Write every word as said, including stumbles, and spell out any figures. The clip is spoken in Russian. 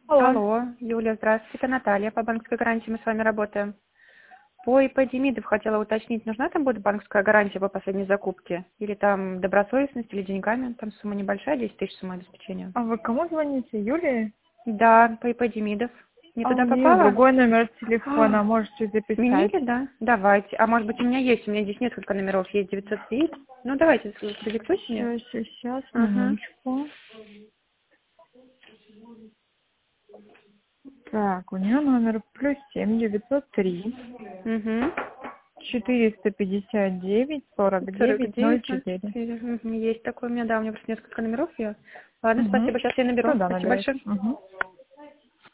Алло. Алло, Юля, здравствуйте, это Наталья, по банковской гарантии мы с вами работаем. По ИП Демидов хотела уточнить, нужна там будет банковская гарантия по последней закупке? Или там добросовестность, или деньгами? Там сумма небольшая, десять тысяч сумма обеспечения. А вы кому звоните? Юлии? Да, по ИП Демидов. Не А у туда нее попала? другой номер А, телефона, можете записать. Сменили, да? Давайте. А может быть у меня есть, у меня здесь несколько номеров, есть девятьсот три. Ну давайте, продиктуйте мне. Сейчас, сейчас, Ага. минуточку. Так, у нее номер плюс семь девятьсот три Угу. четыреста пятьдесят девять сорок сорок девять ноль девять ноль четыре. четыре. Мгм. Есть такой у меня, да, у меня просто несколько номеров я. Ладно, Угу. спасибо, сейчас я наберу. Туда Спасибо набирайте. большое. Угу.